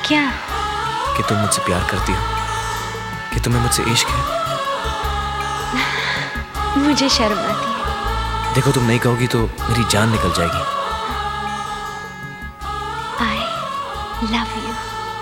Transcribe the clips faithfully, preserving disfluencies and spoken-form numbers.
क्या? कि तुम मुझसे प्यार करती हो, कि तुम्हें मुझसे इश्क है। मुझे शर्म आती है। देखो, तुम नहीं कहोगी तो मेरी जान निकल जाएगी। I love you.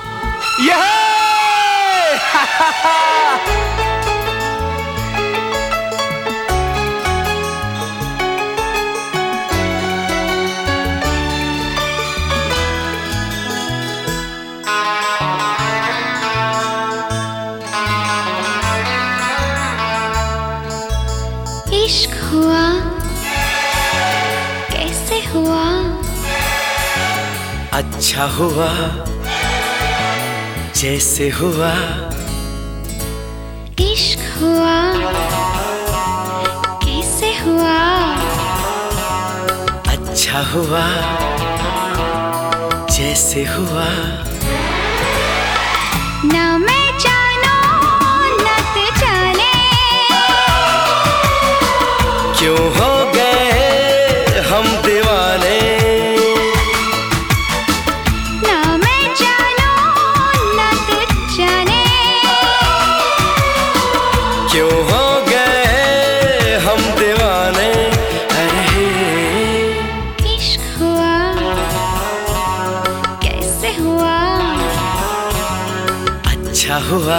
इश्क हुआ कैसे हुआ? अच्छा हुआ जैसे हुआ। इश्क हुआ कैसे हुआ? अच्छा हुआ जैसे हुआ। ना मैं जानो ना तू जाने, क्यों हो गए हम दीवाने। ना मैं जानो ना तू जाने, क्यों हो गए हम दीवाने। अरे इश्क हुआ कैसे हुआ? अच्छा हुआ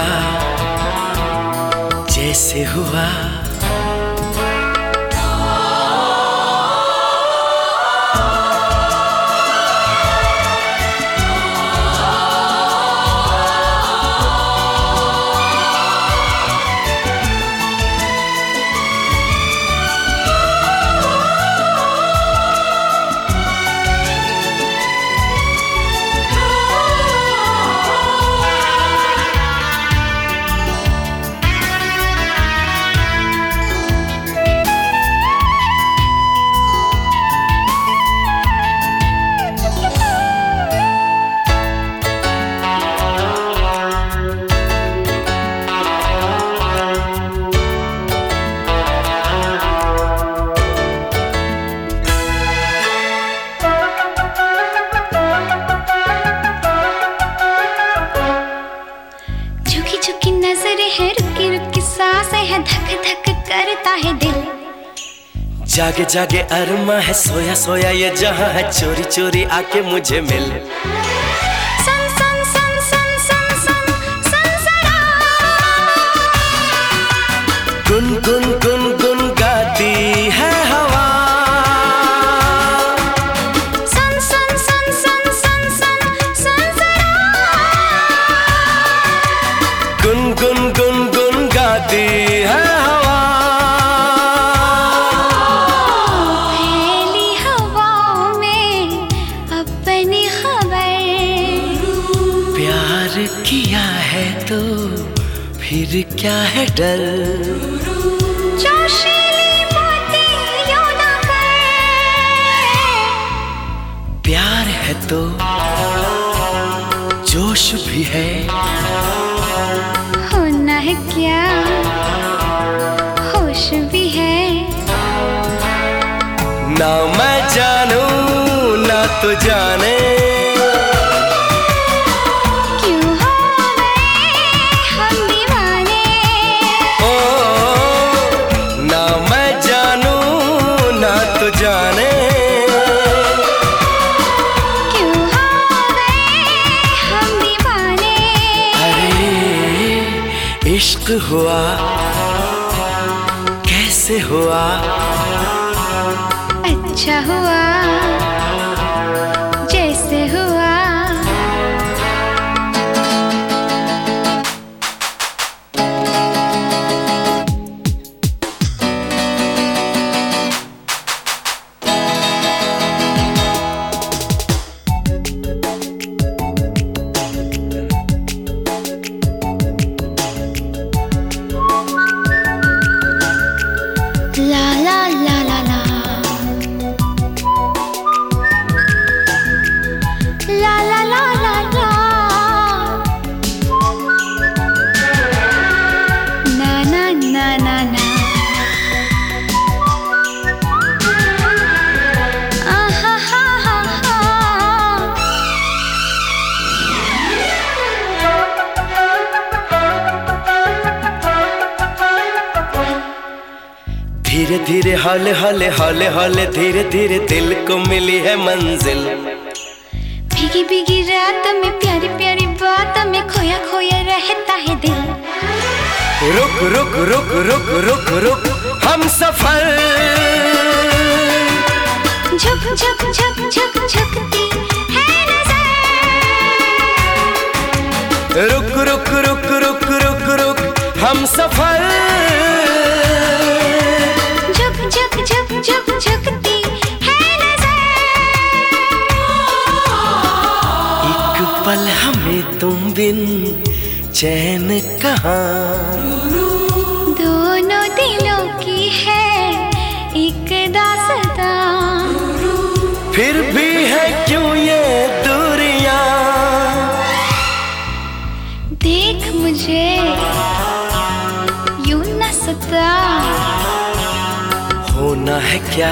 जैसे हुआ। धक धक करता है दिल। जागे जागे अरमा है, सोया सोया ये जहां है, चोरी चोरी आके मुझे मिल। सन सन सन सन सन सन सन सना, गुन गुन गुन गुन गाती है हवा। सन सन सन सन सन सन सन सना, गुन गुन गुन गुन गाती है हवा। फैली हवाओं में अपनी खबर, प्यार किया है तो फिर क्या है डर। जोशीली बातें यूं ना कर, प्यार है तो जोश भी है। होना है क्या होश भी है। ना मैं जानू ना तो जाने, क्यों हो गए हम दीवाने। ओ ना मैं जानू ना तो जाने, क्यों हो गए हम दीवाने। अरे इश्क हुआ कैसे हुआ? अच्छा हुआ जैसे हुआ। ला ला ला ला ला, धीरे धीरे हौले हौले हौले हौले धीरे धीरे दिल को मिली है मंजिल। भीगी भीगी रात में प्यारी प्यारी बात में खोया खोया रहता है दिल। रुक रुक रुक रुक रुक रुक हम सफर, झुक झुक झुक झुक झुकती है नजर। रुक रुक रुक रुक रुक रुक हम सफर, झुक झुक झुक झुक झुकती है नजर। एक पल हमें तुम बिन चैन कहाँ, दोनों दिलों की है एक दास्तां। फिर भी है क्यों ये दूरियां, देख मुझे यूं न सता। होना है क्या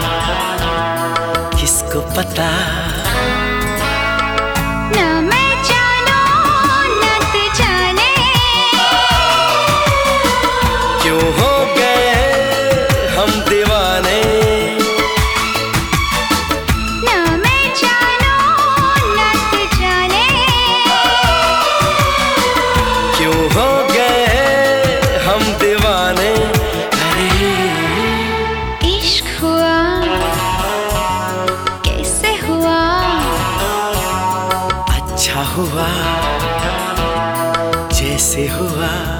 किसको पता, ना मैं जानूं ना तू जाने, क्यों हो गए हम दीवाने। ना मैं जानूं ना तू जाने, क्यों हो गए हम दीवाने। अरे इश्क हुआ कैसे हुआ, अच्छा हुआ जैसे हुआ।